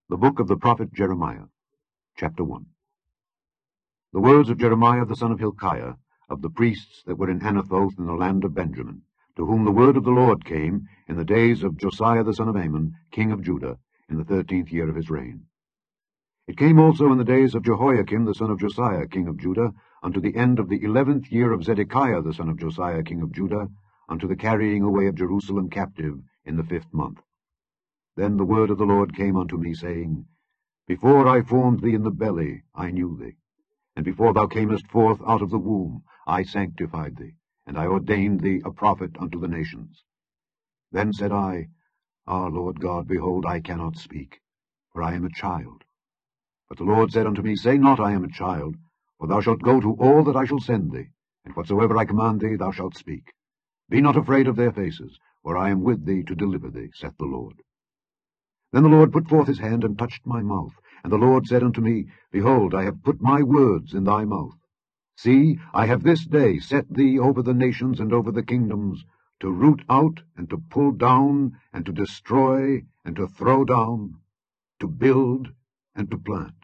The book of the prophet Jeremiah, chapter 1. The words of Jeremiah the son of Hilkiah, of the priests that were in Anathoth in the land of Benjamin, to whom the word of the Lord came in the days of Josiah the son of Amon, king of Judah, in the 13th year of his reign. It came also in the days of Jehoiakim the son of Josiah, king of Judah, unto the end of the 11th year of Zedekiah the son of Josiah, king of Judah, unto the carrying away of Jerusalem captive in the 5th month. Then the word of the Lord came unto me, saying, Before I formed thee in the belly, I knew thee. And before thou camest forth out of the womb, I sanctified thee, and I ordained thee a prophet unto the nations. Then said I, Ah, Lord God, behold, I cannot speak, for I am a child. But the Lord said unto me, Say not, I am a child, for thou shalt go to all that I shall send thee, and whatsoever I command thee thou shalt speak. Be not afraid of their faces, for I am with thee to deliver thee, saith the Lord. Then the Lord put forth his hand, and touched my mouth. And the Lord said unto me, Behold, I have put my words in thy mouth. See, I have this day set thee over the nations and over the kingdoms, to root out, and to pull down, and to destroy, and to throw down, to build, and to plant.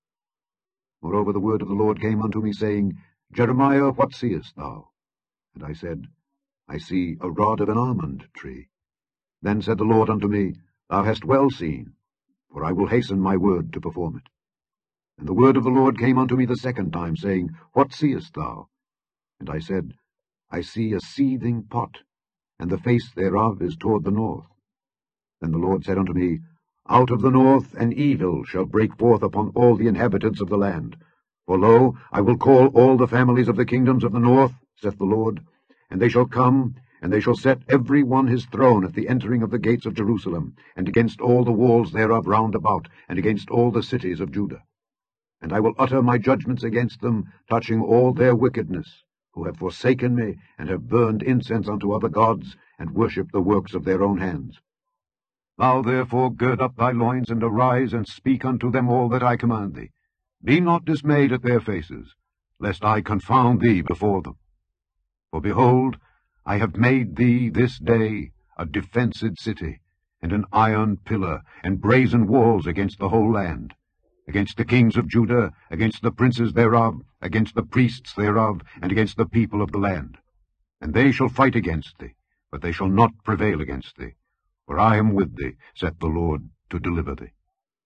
Moreover the word of the Lord came unto me, saying, Jeremiah, what seest thou? And I said, I see a rod of an almond tree. Then said the Lord unto me, Thou hast well seen, for I will hasten my word to perform it. And the word of the Lord came unto me the second time, saying, What seest thou? And I said, I see a seething pot, and the face thereof is toward the north. Then the Lord said unto me, Out of the north an evil shall break forth upon all the inhabitants of the land. For lo, I will call all the families of the kingdoms of the north, saith the Lord, and they shall come, and they shall set every one his throne at the entering of the gates of Jerusalem, and against all the walls thereof round about, and against all the cities of Judah. And I will utter my judgments against them, touching all their wickedness, who have forsaken me, and have burned incense unto other gods, and worshipped the works of their own hands. Thou therefore gird up thy loins, and arise, and speak unto them all that I command thee. Be not dismayed at their faces, lest I confound thee before them. For behold, I have made thee this day a defenced city, and an iron pillar, and brazen walls against the whole land, against the kings of Judah, against the princes thereof, against the priests thereof, and against the people of the land. And they shall fight against thee, but they shall not prevail against thee. For I am with thee, saith the Lord, to deliver thee.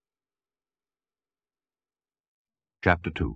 Chapter 2.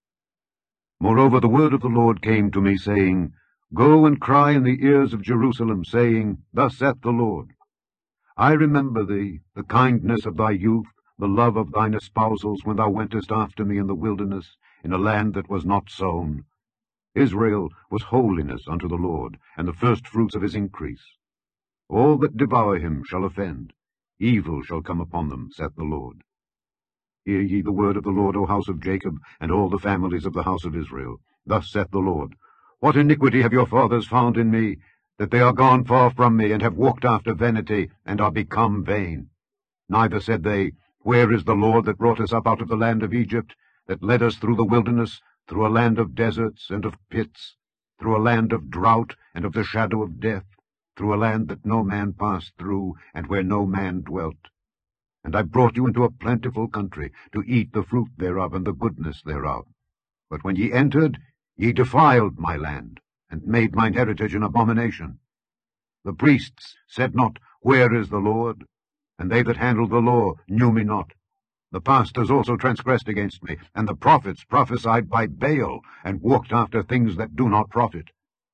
Moreover the word of the Lord came to me, saying, Go and cry in the ears of Jerusalem, saying, Thus saith the Lord, I remember thee, the kindness of thy youth, the love of thine espousals, when thou wentest after me in the wilderness, in a land that was not sown. Israel was holiness unto the Lord, and the firstfruits of his increase. All that devour him shall offend. Evil shall come upon them, saith the Lord. Hear ye the word of the Lord, O house of Jacob, and all the families of the house of Israel. Thus saith the Lord, What iniquity have your fathers found in me, that they are gone far from me, and have walked after vanity, and are become vain? Neither said they, Where is the Lord that brought us up out of the land of Egypt, that led us through the wilderness, through a land of deserts and of pits, through a land of drought and of the shadow of death, through a land that no man passed through, and where no man dwelt? And I brought you into a plentiful country, to eat the fruit thereof and the goodness thereof. But when ye entered, ye defiled my land, and made mine heritage an abomination. The priests said not, Where is the Lord? And they that handled the law knew me not. The pastors also transgressed against me, and the prophets prophesied by Baal, and walked after things that do not profit.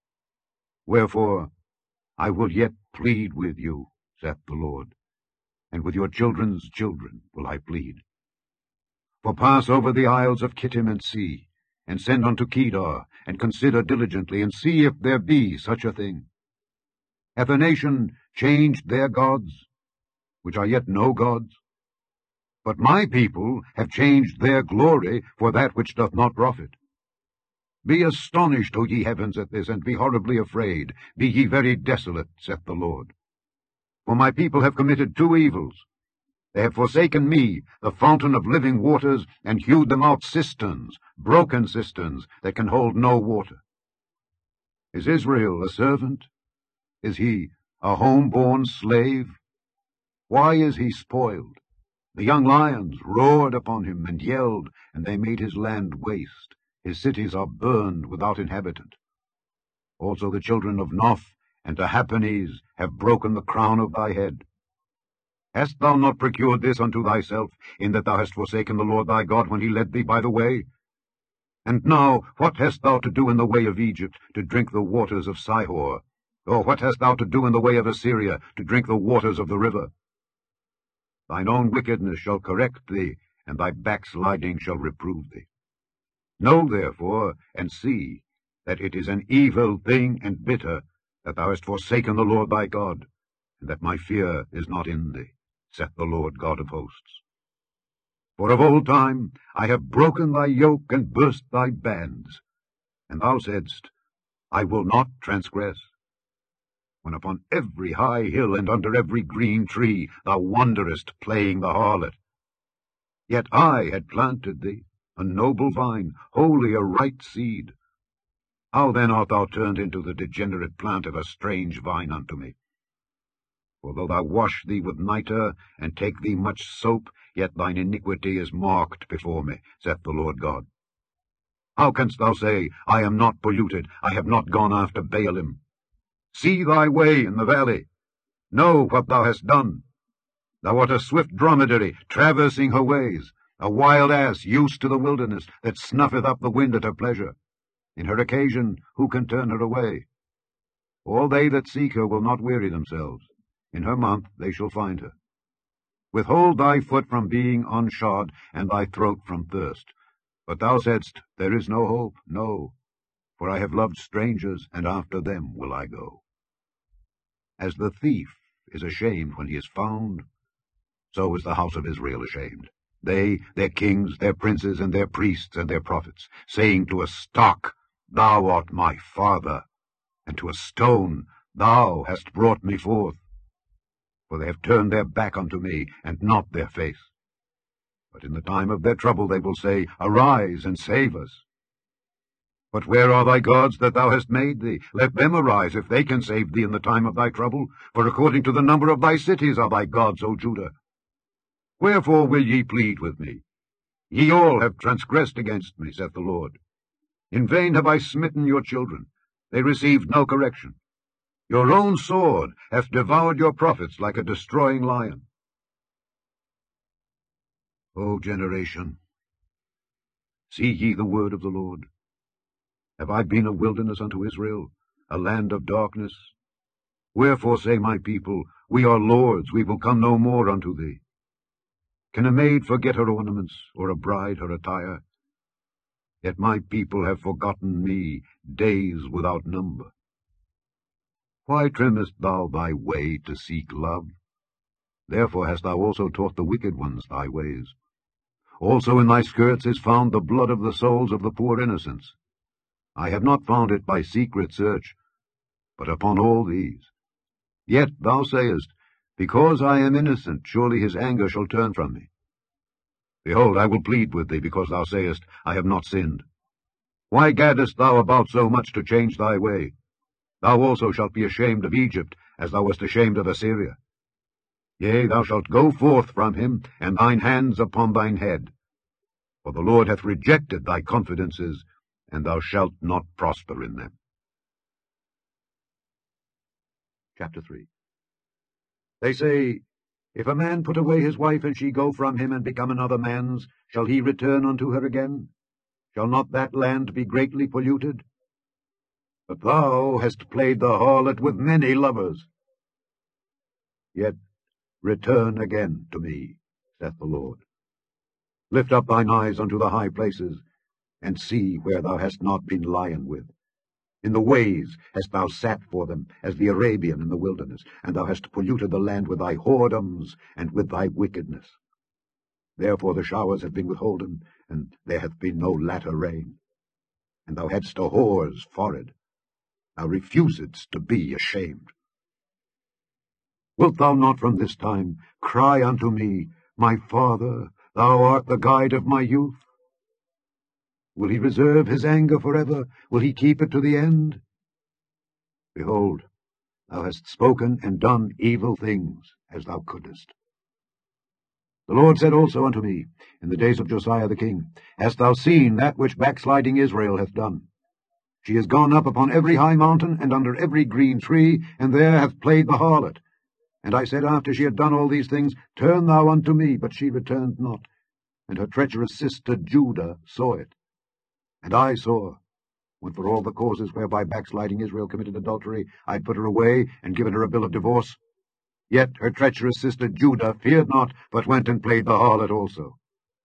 Wherefore I will yet plead with you, saith the Lord, and with your children's children will I plead. For pass over the isles of Kittim and see, and send unto Kedar, and consider diligently, and see if there be such a thing. Hath a nation changed their gods, which are yet no gods? But my people have changed their glory for that which doth not profit. Be astonished, O ye heavens, at this, and be horribly afraid. Be ye very desolate, saith the Lord. For my people have committed two evils. They have forsaken me, the fountain of living waters, and hewed them out cisterns, broken cisterns, that can hold no water. Is Israel a servant? Is he a home-born slave? Why is he spoiled? The young lions roared upon him and yelled, and they made his land waste. His cities are burned without inhabitant. Also the children of Noph and Tahpenes have broken the crown of thy head. Hast thou not procured this unto thyself, in that thou hast forsaken the Lord thy God when he led thee by the way? And now what hast thou to do in the way of Egypt, to drink the waters of Sihor? Or what hast thou to do in the way of Assyria, to drink the waters of the river? Thine own wickedness shall correct thee, and thy backsliding shall reprove thee. Know therefore, and see, that it is an evil thing and bitter, that thou hast forsaken the Lord thy God, and that my fear is not in thee, saith the Lord God of hosts. For of old time I have broken thy yoke and burst thy bands. And thou saidst, I will not transgress. When upon every high hill and under every green tree thou wanderest playing the harlot. Yet I had planted thee, a noble vine, wholly a right seed. How then art thou turned into the degenerate plant of a strange vine unto me? For though thou wash thee with nitre, and take thee much soap, yet thine iniquity is marked before me, saith the Lord God. How canst thou say, I am not polluted, I have not gone after Baalim? See thy way in the valley. Know what thou hast done. Thou art a swift dromedary, traversing her ways, a wild ass used to the wilderness, that snuffeth up the wind at her pleasure. In her occasion, who can turn her away? All they that seek her will not weary themselves. In her month they shall find her. Withhold thy foot from being unshod, and thy throat from thirst. But thou saidst, there is no hope, no. For I have loved strangers, and after them will I go. As the thief is ashamed when he is found, so is the house of Israel ashamed. They, their kings, their princes, and their priests, and their prophets, saying to a stock, Thou art my father, and to a stone, Thou hast brought me forth. For they have turned their back unto me, and not their face. But in the time of their trouble they will say, Arise, and save us. But where are thy gods that thou hast made thee? Let them arise, if they can save thee in the time of thy trouble. For according to the number of thy cities are thy gods, O Judah. Wherefore will ye plead with me? Ye all have transgressed against me, saith the Lord. In vain have I smitten your children. They received no correction. Your own sword hath devoured your prophets like a destroying lion. O generation, see ye the word of the Lord. Have I been a wilderness unto Israel, a land of darkness? Wherefore say my people, We are lords, we will come no more unto thee. Can a maid forget her ornaments, or a bride her attire? Yet my people have forgotten me days without number. Why trimmest thou thy way to seek love? Therefore hast thou also taught the wicked ones thy ways. Also in thy skirts is found the blood of the souls of the poor innocents. I have not found it by secret search, but upon all these. Yet thou sayest, Because I am innocent, surely his anger shall turn from me. Behold, I will plead with thee, because thou sayest, I have not sinned. Why gaddest thou about so much to change thy way? Thou also shalt be ashamed of Egypt, as thou wast ashamed of Assyria. Yea, thou shalt go forth from him, and thine hands upon thine head. For the Lord hath rejected thy confidences, and thou shalt not prosper in them. Chapter 3. They say, If a man put away his wife, and she go from him, and become another man's, shall he return unto her again? Shall not that land be greatly polluted? But thou hast played the harlot with many lovers. Yet return again to me, saith the Lord. Lift up thine eyes unto the high places, and see where thou hast not been lion with. In the ways hast thou sat for them, as the Arabian in the wilderness, and thou hast polluted the land with thy whoredoms and with thy wickedness. Therefore the showers have been withholden, and there hath been no latter rain. And thou hadst a whore's forehead. Thou refusedst to be ashamed. Wilt thou not from this time cry unto me, My Father, thou art the guide of my youth? Will he reserve his anger forever? Will he keep it to the end? Behold, thou hast spoken and done evil things, as thou couldest. The Lord said also unto me, in the days of Josiah the king, Hast thou seen that which backsliding Israel hath done? She is gone up upon every high mountain, and under every green tree, and there hath played the harlot. And I said after she had done all these things, Turn thou unto me, but she returned not. And her treacherous sister Judah saw it. And I saw, when for all the causes whereby backsliding Israel committed adultery, I had put her away, and given her a bill of divorce. Yet her treacherous sister Judah feared not, but went and played the harlot also.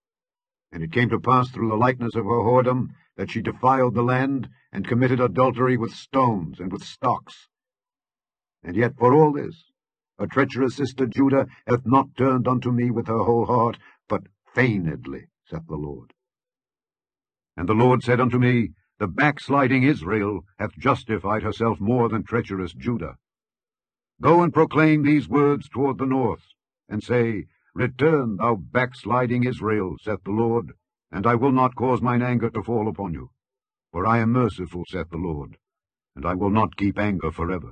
And it came to pass through the likeness of her whoredom, that she defiled the land, and committed adultery with stones and with stocks. And yet for all this, her treacherous sister Judah hath not turned unto me with her whole heart, but feignedly, saith the Lord. And the Lord said unto me, The backsliding Israel hath justified herself more than treacherous Judah. Go and proclaim these words toward the north, and say, Return, thou backsliding Israel, saith the Lord, and I will not cause mine anger to fall upon you. For I am merciful, saith the Lord, and I will not keep anger forever.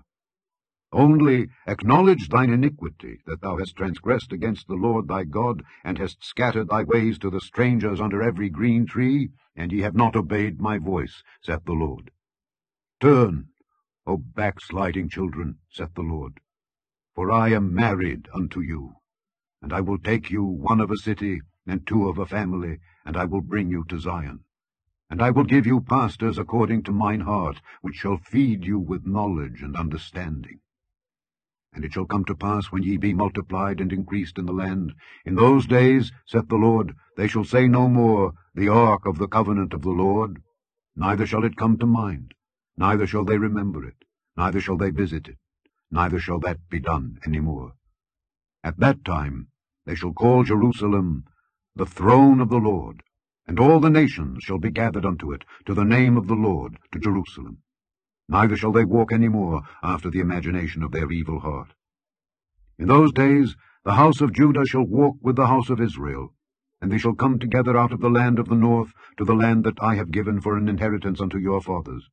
Only acknowledge thine iniquity, that thou hast transgressed against the Lord thy God, and hast scattered thy ways to the strangers under every green tree, and ye have not obeyed my voice, saith the Lord. Turn, O backsliding children, saith the Lord, for I am married unto you, and I will take you one of a city, and two of a family, and I will bring you to Zion. And I will give you pastors according to mine heart, which shall feed you with knowledge and understanding. And it shall come to pass, when ye be multiplied and increased in the land, in those days, saith the Lord, they shall say no more, The ark of the covenant of the Lord, neither shall it come to mind, neither shall they remember it, neither shall they visit it, neither shall that be done any more. At that time they shall call Jerusalem the throne of the Lord, and all the nations shall be gathered unto it, to the name of the Lord, to Jerusalem. Neither shall they walk any more after the imagination of their evil heart. In those days the house of Judah shall walk with the house of Israel, and they shall come together out of the land of the north to the land that I have given for an inheritance unto your fathers.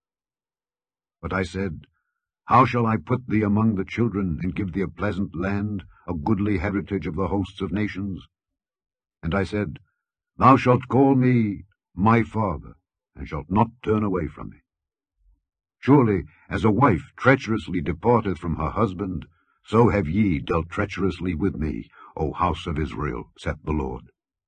But I said, How shall I put thee among the children, and give thee a pleasant land, a goodly heritage of the hosts of nations? And I said, Thou shalt call me my father, and shalt not turn away from me. Surely, as a wife treacherously departeth from her husband, so have ye dealt treacherously with me, O house of Israel, saith the Lord.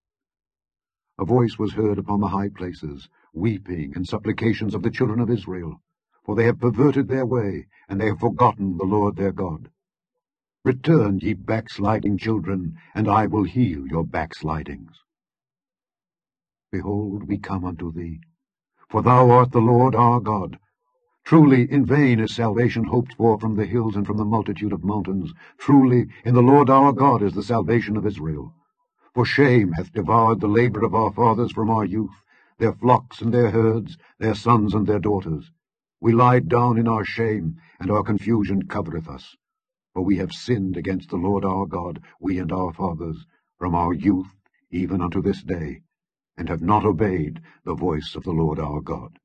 A voice was heard upon the high places, weeping and supplications of the children of Israel, for they have perverted their way, and they have forgotten the Lord their God. Return, ye backsliding children, and I will heal your backslidings. Behold, we come unto thee, for thou art the Lord our God. Truly in vain is salvation hoped for from the hills and from the multitude of mountains. Truly in the Lord our God is the salvation of Israel. For shame hath devoured the labor of our fathers from our youth, their flocks and their herds, their sons and their daughters. We lie down in our shame, and our confusion covereth us. For we have sinned against the Lord our God, we and our fathers, from our youth even unto this day, and have not obeyed the voice of the Lord our God.